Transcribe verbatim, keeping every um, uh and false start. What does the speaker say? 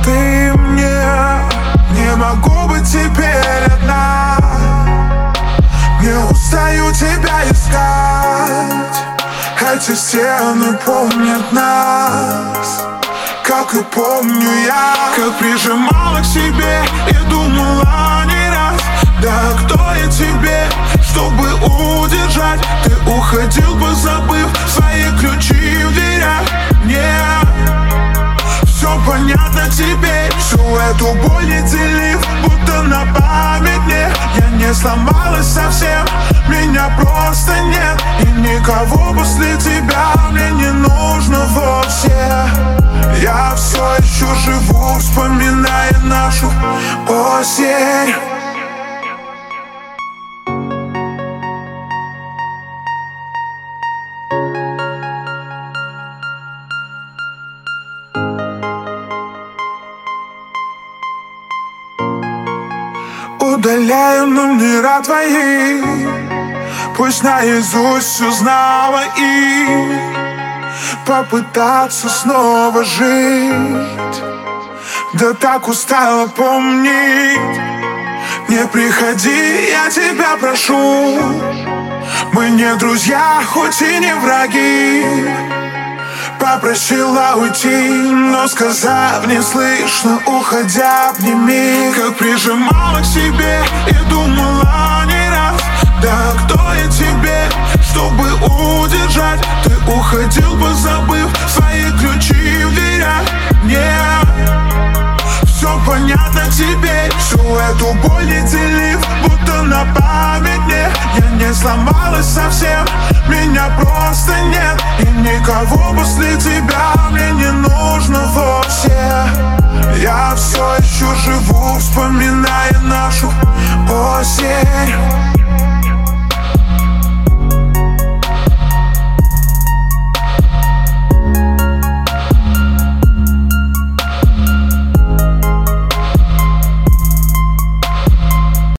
ты мне. Не могу быть теперь одна. Не устаю тебя искать. Эти стены помнят нас, как и помню я. Как прижимала к себе и думала не раз: да кто я тебе, чтобы удержать? Ты уходил, позабыв свои ключи в дверях. Нет, все понятно теперь, всю эту боль не делив, будто на память мне. Я не сломалась совсем, меня просто нет. И никого после тебя мне не нужно вовсе. Я все еще живу, вспоминая нашу осень. Удаляю номера твои, пусть наизусть все знала, и попытаться снова жить. Да так устала помнить. Не приходи, я тебя прошу. Мы не друзья, хоть и не враги. Попросила уйти, но сказав неслышно, уходя, обними. Как прижимала к себе и думала не раз: да кто я тебе, чтобы удержать? Ты уходил, позабыв свои ключи в дверях. Нет, все понятно теперь, всю эту боль не делив, будто на память мне. Я не сломалась совсем, меня просто нет. И никого после тебя мне не нужно вовсе. Я все еще живу, вспоминая нашу осень.